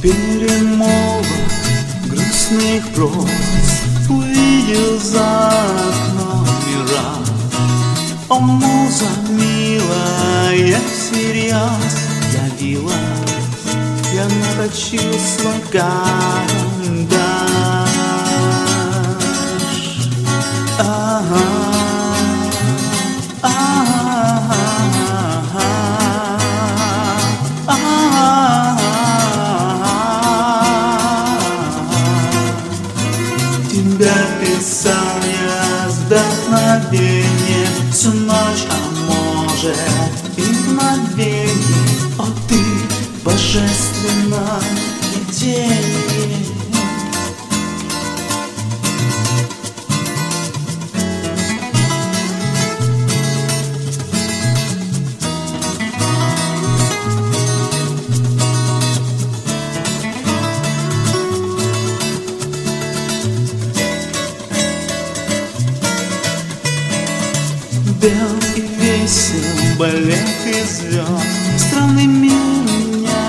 перемолвок, грустных проз увидел за окном мира. О, муза милая, всерьез явилась, я наточил свой карандаш. Тебя писал я с вдохновением всю ночь, а может и мгновенье. О, ты божественное видение. Бел и весел балет и звезд, странный мир меня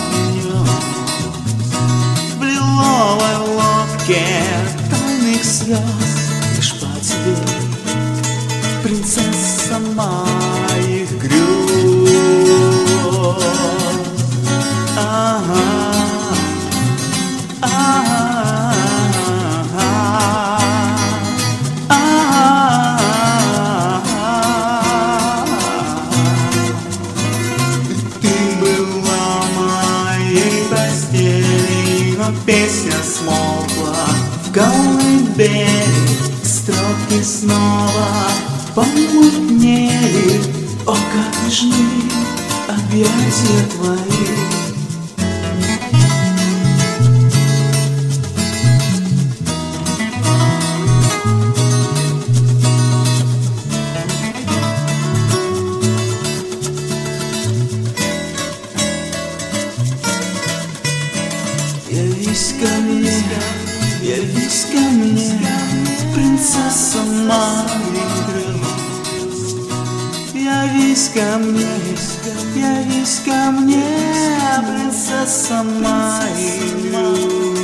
нес в лиловой лодке тайных слез. Лишь по тебе, принцесса моих грез. Но песня смолкла в колыбели, строки снова помутнели. О, как нежны объятия твои. Явись ко мне, принцесса моих грез. Явись ко мне, принцесса моих грез.